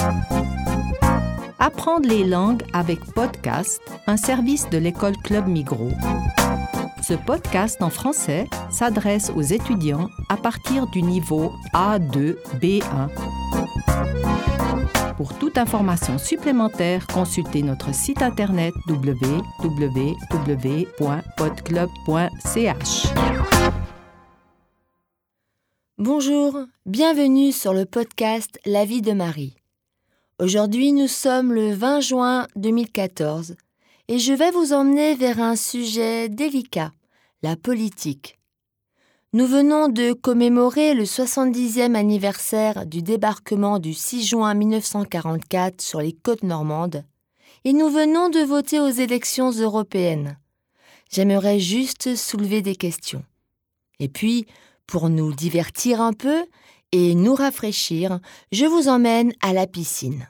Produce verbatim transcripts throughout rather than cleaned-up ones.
Apprendre les langues avec podcast, un service de l'école Club Migros. Ce podcast en français s'adresse aux étudiants à partir du niveau A deux B un. Pour toute information supplémentaire, consultez notre site internet w w w point podclub point c h. Bonjour, bienvenue sur le podcast La vie de Marie. Aujourd'hui, nous sommes le vingt juin deux mille quatorze et je vais vous emmener vers un sujet délicat, la politique. Nous venons de commémorer le soixante-dixième anniversaire du débarquement du six juin mille neuf cent quarante-quatre sur les côtes normandes et nous venons de voter aux élections européennes. J'aimerais juste soulever des questions. Et puis, pour nous divertir un peu et nous rafraîchir, je vous emmène à la piscine.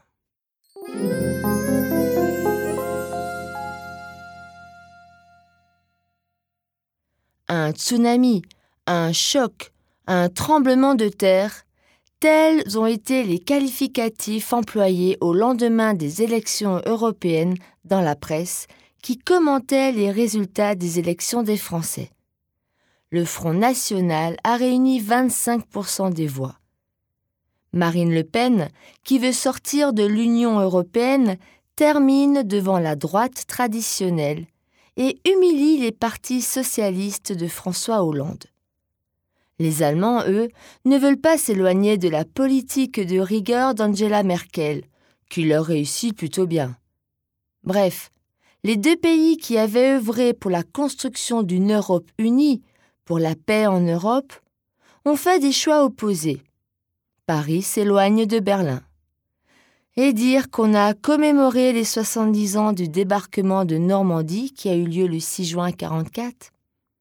Un tsunami, un choc, un tremblement de terre, tels ont été les qualificatifs employés au lendemain des élections européennes dans la presse qui commentait les résultats des élections des Français. Le Front National a réuni vingt-cinq pour cent des voix. Marine Le Pen, qui veut sortir de l'Union européenne, termine devant la droite traditionnelle et humilie les partis socialistes de François Hollande. Les Allemands, eux, ne veulent pas s'éloigner de la politique de rigueur d'Angela Merkel, qui leur réussit plutôt bien. Bref, les deux pays qui avaient œuvré pour la construction d'une Europe unie, pour la paix en Europe, ont fait des choix opposés. Paris s'éloigne de Berlin. Et dire qu'on a commémoré les soixante-dix ans du débarquement de Normandie qui a eu lieu le six juin quarante-quatre.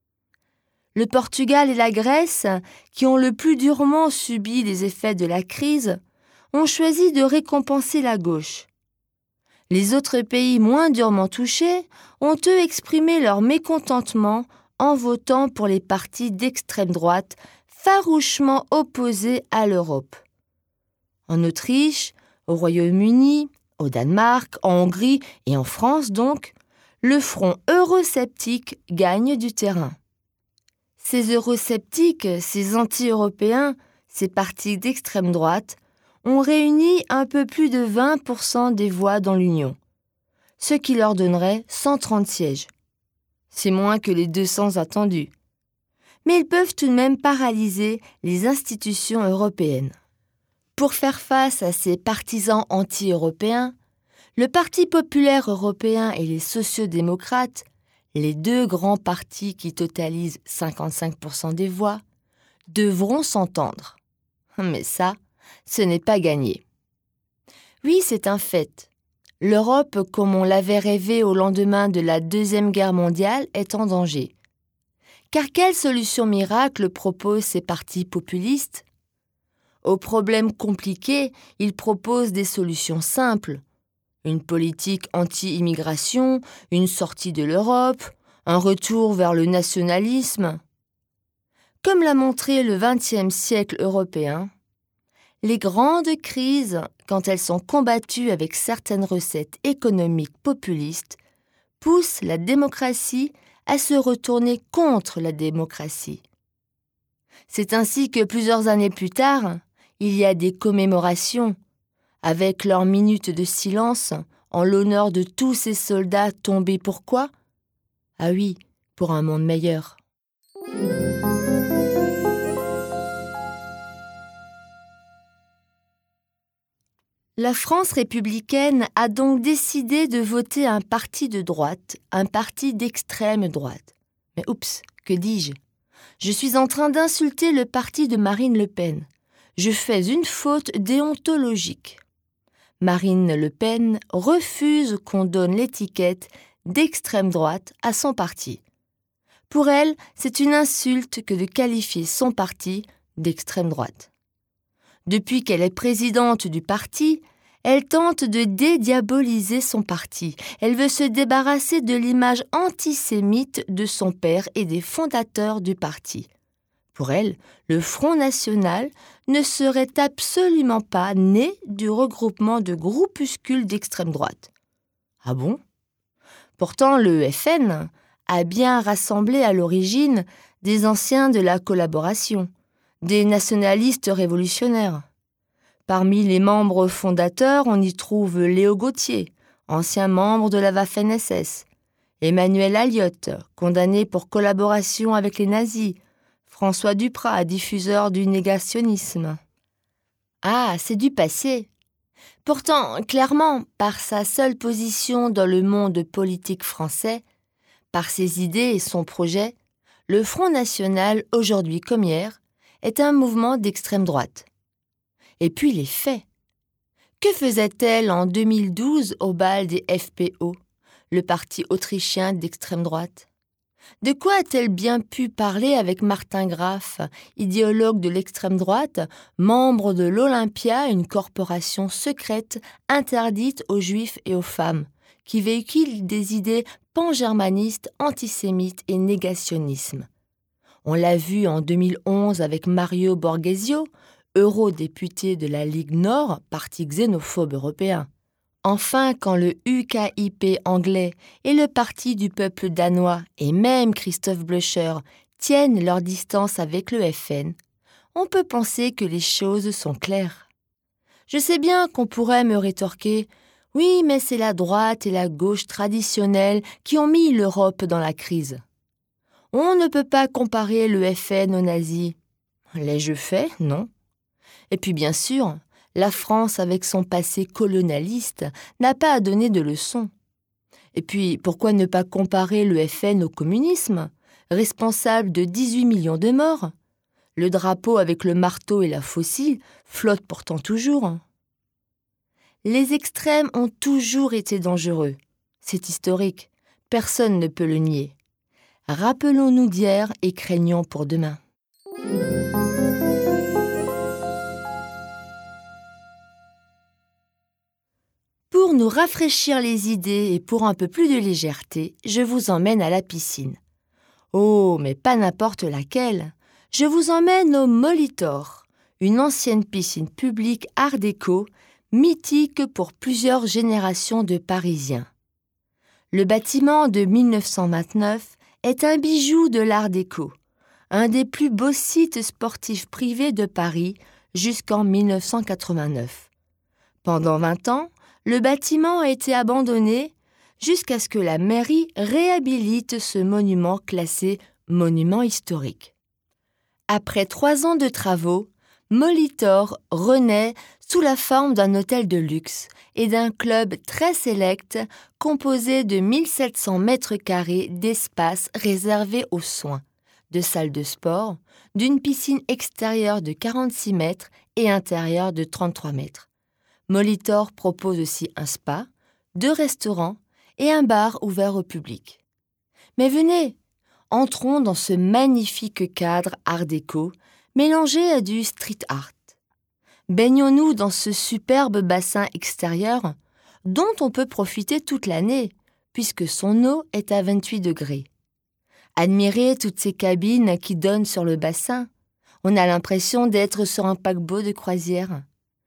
Le Portugal et la Grèce, qui ont le plus durement subi les effets de la crise, ont choisi de récompenser la gauche. Les autres pays moins durement touchés ont eux exprimé leur mécontentement en votant pour les partis d'extrême droite farouchement opposés à l'Europe. En Autriche, au Royaume-Uni, au Danemark, en Hongrie et en France donc, le front eurosceptique gagne du terrain. Ces eurosceptiques, ces anti-européens, ces partis d'extrême droite ont réuni un peu plus de vingt pour cent des voix dans l'Union, ce qui leur donnerait cent trente sièges. C'est moins que les deux cents attendus. Mais ils peuvent tout de même paralyser les institutions européennes. Pour faire face à ces partisans anti-européens, le Parti populaire européen et les sociaux-démocrates, les deux grands partis qui totalisent cinquante-cinq pour cent des voix, devront s'entendre. Mais ça, ce n'est pas gagné. Oui, c'est un fait. L'Europe, comme on l'avait rêvé au lendemain de la Deuxième Guerre mondiale, est en danger. Car quelle solution miracle proposent ces partis populistes ? Aux problèmes compliqués, ils proposent des solutions simples. Une politique anti-immigration, une sortie de l'Europe, un retour vers le nationalisme. Comme l'a montré le vingtième siècle européen, les grandes crises, quand elles sont combattues avec certaines recettes économiques populistes, poussent la démocratie à se retourner contre la démocratie. C'est ainsi que plusieurs années plus tard, il y a des commémorations, avec leurs minutes de silence en l'honneur de tous ces soldats tombés pour quoi ? Ah oui, pour un monde meilleur. La France républicaine a donc décidé de voter un parti de droite, un parti d'extrême droite. Mais oups, que dis-je ? Je suis en train d'insulter le parti de Marine Le Pen. Je fais une faute déontologique. Marine Le Pen refuse qu'on donne l'étiquette d'extrême droite à son parti. Pour elle, c'est une insulte que de qualifier son parti d'extrême droite. Depuis qu'elle est présidente du parti, elle tente de dédiaboliser son parti. Elle veut se débarrasser de l'image antisémite de son père et des fondateurs du parti. Pour elle, le Front national ne serait absolument pas né du regroupement de groupuscules d'extrême droite. Ah bon ? Pourtant, le F N a bien rassemblé à l'origine des anciens de la collaboration, des nationalistes révolutionnaires. Parmi les membres fondateurs, on y trouve Léo Gautier, ancien membre de la Waffen S S, Emmanuel Alliot, condamné pour collaboration avec les nazis, François Duprat, diffuseur du négationnisme. Ah, c'est du passé. Pourtant, clairement, par sa seule position dans le monde politique français, par ses idées et son projet, le Front national, aujourd'hui comme hier, est un mouvement d'extrême droite. Et puis les faits. Que faisait-elle en deux mille douze au bal des F P O, le parti autrichien d'extrême droite ? De quoi a-t-elle bien pu parler avec Martin Graf, idéologue de l'extrême droite, membre de l'Olympia, une corporation secrète interdite aux juifs et aux femmes, qui véhicule des idées pan-germanistes, antisémites et négationnisme. On l'a vu en deux mille onze avec Mario Borghesio, eurodéputé de la Ligue Nord, parti xénophobe européen. Enfin, quand le U K I P anglais et le Parti du peuple danois et même Christophe Blöcher tiennent leur distance avec le F N, on peut penser que les choses sont claires. Je sais bien qu'on pourrait me rétorquer « Oui, mais c'est la droite et la gauche traditionnelle qui ont mis l'Europe dans la crise. On ne peut pas comparer le F N aux nazis. » L'ai-je fait ? Non. Et puis bien sûr, la France, avec son passé colonialiste, n'a pas à donner de leçons. Et puis, pourquoi ne pas comparer le F N au communisme, responsable de dix-huit millions de morts ? Le drapeau avec le marteau et la faucille flotte pourtant toujours. Les extrêmes ont toujours été dangereux. C'est historique. Personne ne peut le nier. Rappelons-nous d'hier et craignons pour demain. Pour nous rafraîchir les idées et pour un peu plus de légèreté, je vous emmène à la piscine. Oh, mais pas n'importe laquelle. Je vous emmène au Molitor, une ancienne piscine publique art déco, mythique pour plusieurs générations de Parisiens. Le bâtiment de mille neuf cent vingt-neuf est un bijou de l'art déco, un des plus beaux sites sportifs privés de Paris jusqu'en mille neuf cent quatre-vingt-neuf. Pendant vingt ans, le bâtiment a été abandonné jusqu'à ce que la mairie réhabilite ce monument classé monument historique. Après trois ans de travaux, Molitor renaît sous la forme d'un hôtel de luxe et d'un club très sélect composé de mille sept cents mètres carrés d'espace réservés aux soins, de salles de sport, d'une piscine extérieure de quarante-six mètres et intérieure de trente-trois mètres. Molitor propose aussi un spa, deux restaurants et un bar ouvert au public. Mais venez, entrons dans ce magnifique cadre art déco mélangé à du street art. Baignons-nous dans ce superbe bassin extérieur dont on peut profiter toute l'année puisque son eau est à vingt-huit degrés. Admirez toutes ces cabines qui donnent sur le bassin. On a l'impression d'être sur un paquebot de croisière.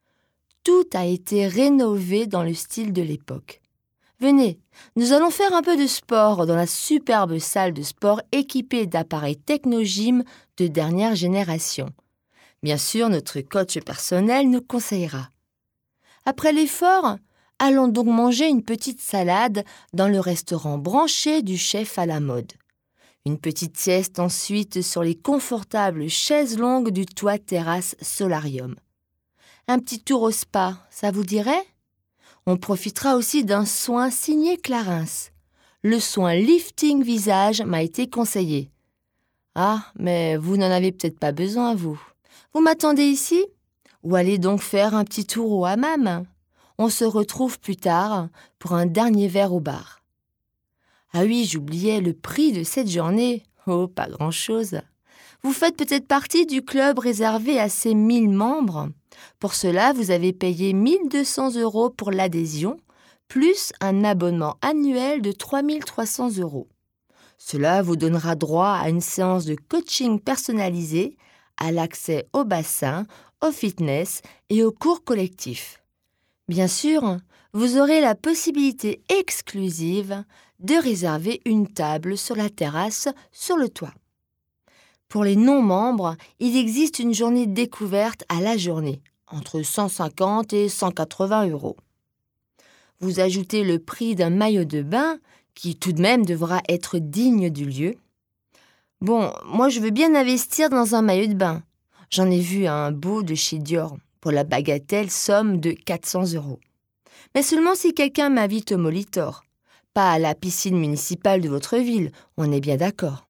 Tout a été rénové dans le style de l'époque. Venez, nous allons faire un peu de sport dans la superbe salle de sport équipée d'appareils technogym de dernière génération. Bien sûr, notre coach personnel nous conseillera. Après l'effort, allons donc manger une petite salade dans le restaurant branché du chef à la mode. Une petite sieste ensuite sur les confortables chaises longues du toit terrasse Solarium. Un petit tour au spa, ça vous dirait ? On profitera aussi d'un soin signé Clarins. Le soin lifting visage m'a été conseillé. Ah, mais vous n'en avez peut-être pas besoin, vous. Vous m'attendez ici ? Ou allez donc faire un petit tour au hammam ? On se retrouve plus tard pour un dernier verre au bar. Ah oui, j'oubliais le prix de cette journée. Oh, pas grand-chose. Vous faites peut-être partie du club réservé à ses mille membres. Pour cela, vous avez payé mille deux cents euros pour l'adhésion, plus un abonnement annuel de trois mille trois cents euros. Cela vous donnera droit à une séance de coaching personnalisée, à l'accès au bassin, au fitness et aux cours collectifs. Bien sûr, vous aurez la possibilité exclusive de réserver une table sur la terrasse sur le toit. Pour les non-membres, il existe une journée découverte à la journée, entre cent cinquante et cent quatre-vingts euros. Vous ajoutez le prix d'un maillot de bain, qui tout de même devra être digne du lieu. Bon, moi je veux bien investir dans un maillot de bain. J'en ai vu un beau de chez Dior, pour la bagatelle somme de quatre cents euros. Mais seulement si quelqu'un m'invite au Molitor, pas à la piscine municipale de votre ville, on est bien d'accord.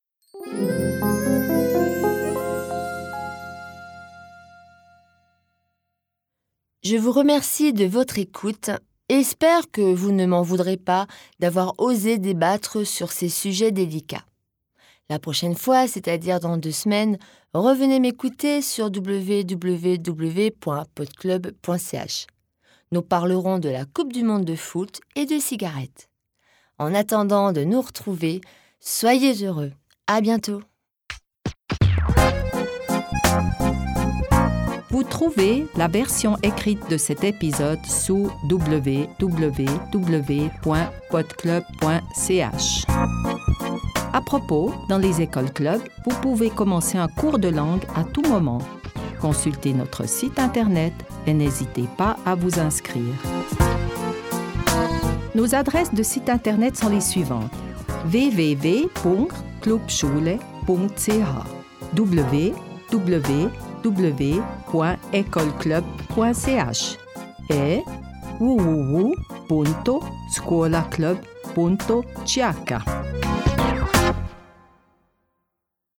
Je vous remercie de votre écoute et espère que vous ne m'en voudrez pas d'avoir osé débattre sur ces sujets délicats. La prochaine fois, c'est-à-dire dans deux semaines, revenez m'écouter sur w w w point podclub point c h. Nous parlerons de la Coupe du monde de foot et de cigarettes. En attendant de nous retrouver, soyez heureux. À bientôt. Vous trouvez la version écrite de cet épisode sous w w w point podclub point c h. À propos, dans les écoles clubs, vous pouvez commencer un cours de langue à tout moment. Consultez notre site internet et n'hésitez pas à vous inscrire. Nos adresses de site internet sont les suivantes: w w w point clubschule point c h, w w w point ecolclub point c h et w w w punto scuolaclub punto c h.